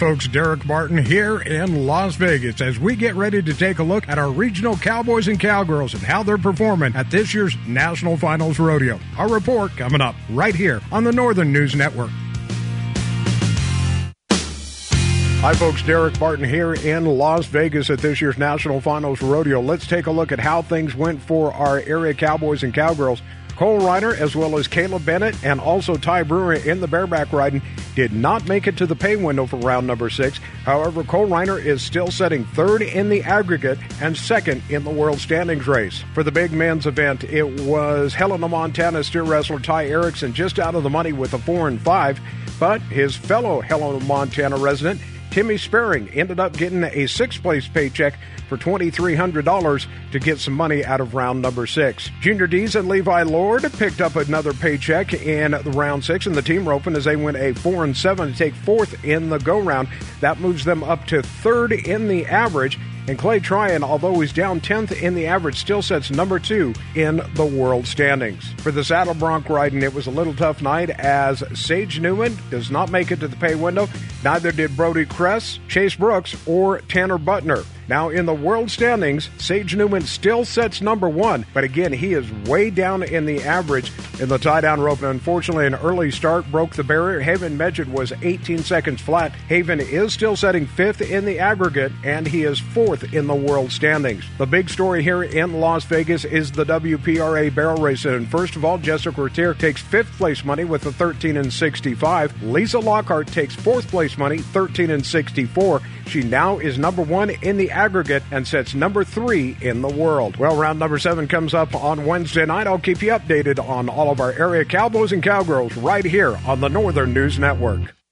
folks, Derek Martin here in Las Vegas as we get ready to take a look at our regional cowboys and cowgirls and how they're performing at this year's National Finals Rodeo. Our report coming up right here on the Northern News Network. Hi folks, Derek Martin here in Las Vegas at this year's National Finals Rodeo. Let's take a look at how things went for our area cowboys and cowgirls. Cole Reiner, as well as Caleb Bennett and also Ty Brewer in the bareback riding, did not make it to the pay window for round number 6. However, Cole Reiner is still setting third in the aggregate and second in the world standings race. For the big men's event, it was Helena, Montana steer wrestler Ty Erickson just out of the money with a 4-5, but his fellow Helena, Montana resident Timmy Sperring ended up getting a sixth-place paycheck for $2,300 to get some money out of round number 6. Junior Dees and Levi Lord picked up another paycheck in the round 6 in the team roping as they went a 4-7 to take fourth in the go-round. That moves them up to third in the average. And Clay Tryon, although he's down 10th in the average, still sets number 2 in the world standings. For the saddle bronc riding, it was a little tough night as Sage Newman does not make it to the pay window. Neither did Brody Kress, Chase Brooks, or Tanner Butner. Now, in the world standings, Sage Newman still sets number 1, but again, he is way down in the average in the tie-down rope. And unfortunately, an early start broke the barrier. Haven Medjid was 18 seconds flat. Haven is still setting 5th in the aggregate, and he is 4th in the world standings. The big story here in Las Vegas is the WPRA barrel race. And first of all, Jessica Retier takes 5th place money with a 13-65. Lisa Lockhart takes 4th place money, 13-64. She now is number 1 in the aggregate and sets number 3 in the world. Well, round number 7 comes up on Wednesday night. I'll keep you updated on all of our area cowboys and cowgirls right here on the Northern News Network.